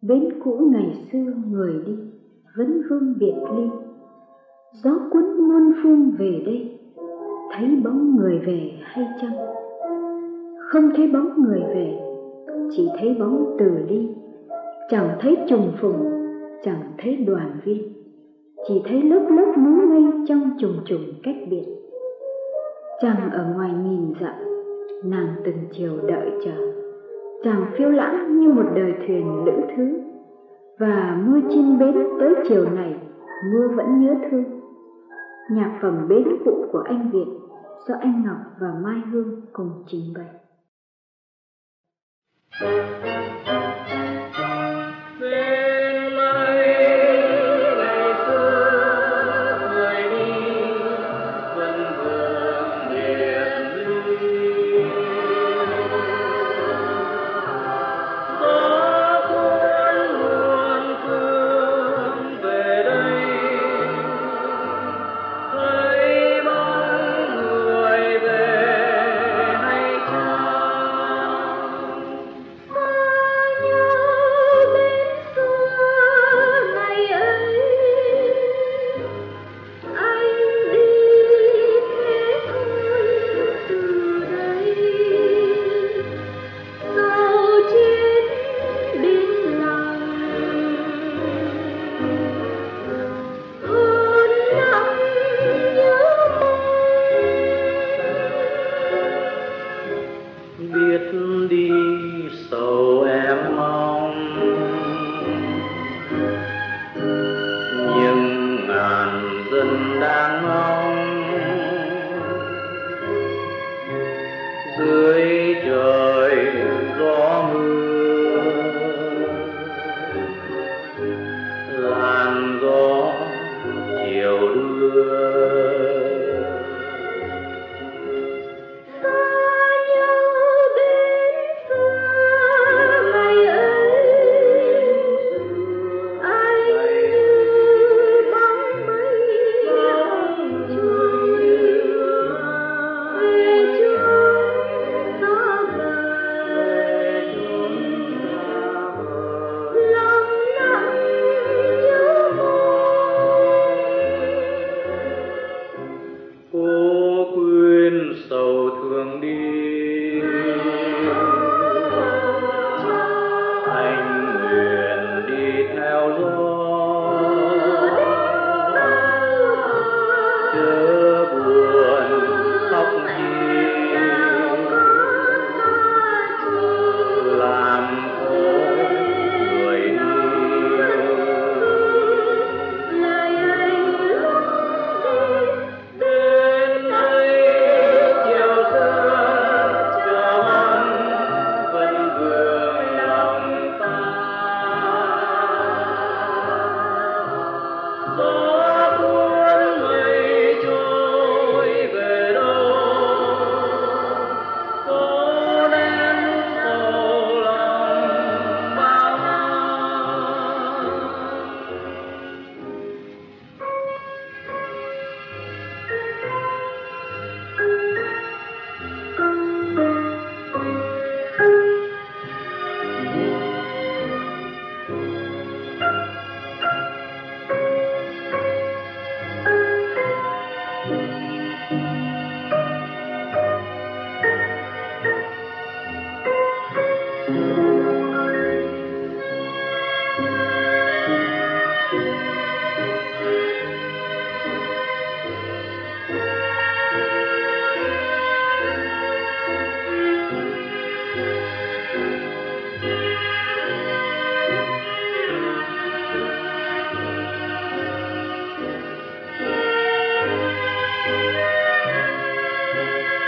Bến cũ ngày xưa người đi, vẫn vương biệt ly. Gió cuốn muôn phương về đây, thấy bóng người về hay chăng? Không thấy bóng người về, chỉ thấy bóng từ ly. Chẳng thấy trùng phùng, chẳng thấy đoàn viên, chỉ thấy lớp lớp núi mây trong trùng trùng cách biệt. Chàng ở ngoài nghìn dặm, nàng từng chiều đợi chờ. Chàng phiêu lãng như một đời thuyền lữ thứ, và mưa trên bến tới chiều này, mưa vẫn nhớ thương. Nhạc phẩm Bến Cũ của anh Việt do anh Ngọc và Mai Hương cùng trình bày.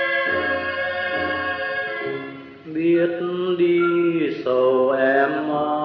Biết đi sầu em